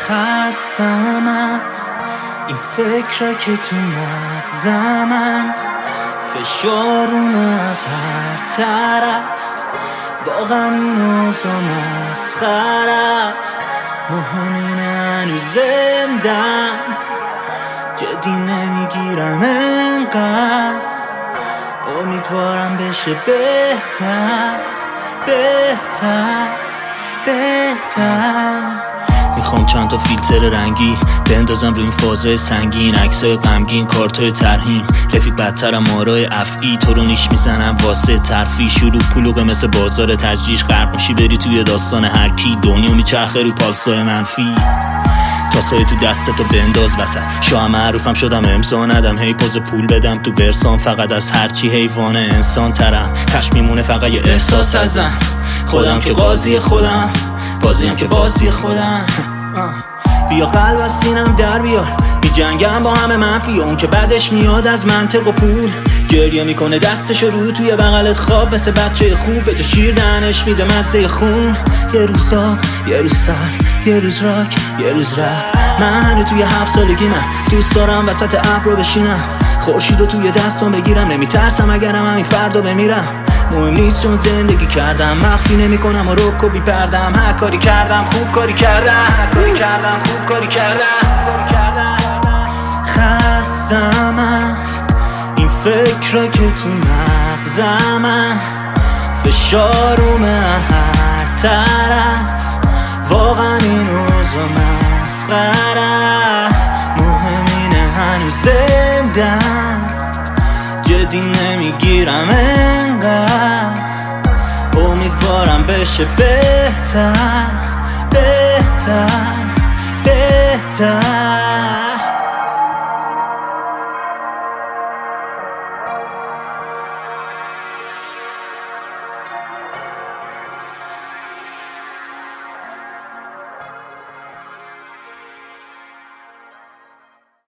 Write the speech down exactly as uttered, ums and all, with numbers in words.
خستم از این فکره که تو مغزمن، فشارونه از هر طرف، واقعا این اوضاع مسخره است. مهم اینه هنوز زندم، جدی نمیگیرم انقدر، امیدوارم بشه بهتر بهتر بهتر. میخوام چند تا فیلتر رنگی بندازم روی این فازای سنگین، عکسای غمگین، کارتای ترهیم، رفیق بدترم آرای افعی، تو رو نیش میزنم واسه ترفی، شروع پلوغه مثل بازار تجریش، غرق میشی بری توی داستان هر کی، دنیا میچرخه رو پالسای منفی، تاسای تو دستتو بنداز وسط، شاه معروفم شدم امضا ندم، هی پوز پول بدم تو ورسان، فقط از هرچی حیوان انسان ترم، کش میمونه فقط یه احساس ازم، خودم که قاضی خودم، بازیم که بازی خودم. بیا قلب از سینم در بیار، بی جنگم با همه منفی، اون که بعدش میاد از منطق و پول، گریه میکنه دستش رو توی بغلت خواب، مثل بچه خوب به جا شیر دهنش میده مزه خون. یه روز داغ، یه روز سرد، یه روز راک، یه روز رد، من هنو توی هفت سالگی من دوست دارم وسط ابر رو بشینم، خورشیدو توی دستم بگیرم، نمیترسم اگرم همین فردا بمیرم، مهم نیست چون زندگی کردم، مخفی نمی کنم و رک و بی پردم، هر کاری کردم خوب کاری کردم، هر کاری کردم خوب کاری کردم. خستم از این فکره که تو مغزمن، فشارومه هر طرف، واقعا این اوضاع مسخره است. مهم اینه هنوز زندم، جدی نمیگیرم انقدر، امیدوارم بشه بهتر